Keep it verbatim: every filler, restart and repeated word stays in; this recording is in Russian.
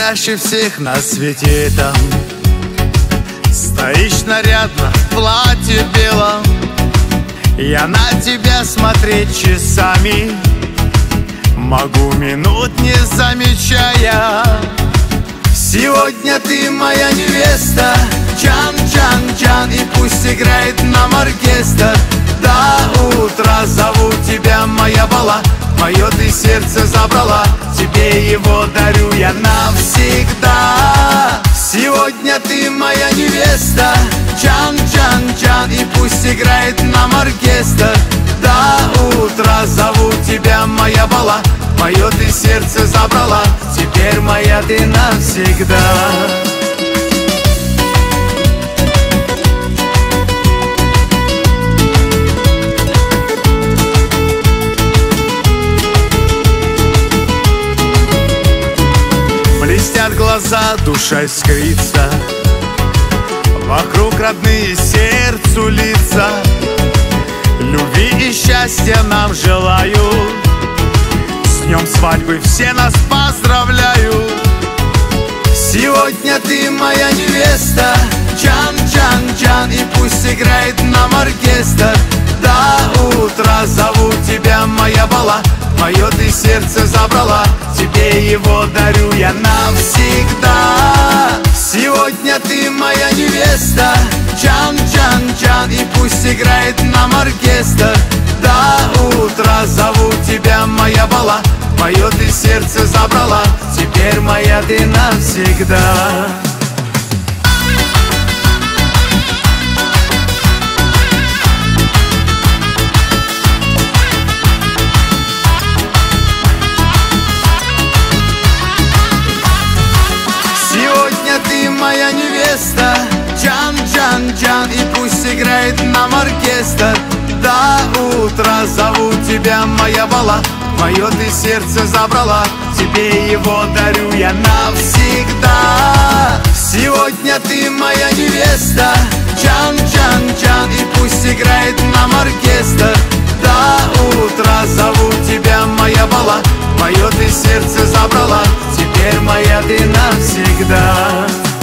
краше всех на свете там. Стоишь нарядно в платье белом, я на тебя смотреть часами могу, минут не замечая. Сегодня ты моя невеста, чан-чан-чан, и пусть играет нам оркестр. До утра зову тебя, моя бала, мое ты сердце забрала, тебе его дарю я навсегда. Сегодня ты моя невеста, чан-чан-чан, и пусть играет нам оркестр. До утра зову тебя, моя бала, мое ты сердце забрала, теперь моя ты навсегда. Блестят глаза, душа искрится, вокруг родные сердцу лица. Любви и счастья нам желаю, с днем свадьбы все нас поздравляют. Сегодня ты моя невеста, чан-чан-чан, и пусть играет нам оркестр. До утра зову тебя, моя бала, мое ты сердце забрала, тебе его дарю я навсегда. Сегодня ты моя невеста, чан-чан-чан, и пусть играет нам оркестр. До утра зову тебя, моя бала, мое ты сердце забрала, теперь моя ты навсегда. Сегодня ты моя невеста, чан-чан-чан, и пусть играет нам оркестр. До утра зову тебя, моя бала, мое ты сердце забрала, тебе его дарю я навсегда. Сегодня ты моя невеста, чан-чан-чан, и пусть играет нам оркестр. До утра зову тебя, моя бала, мое ты сердце забрала, теперь моя ты навсегда.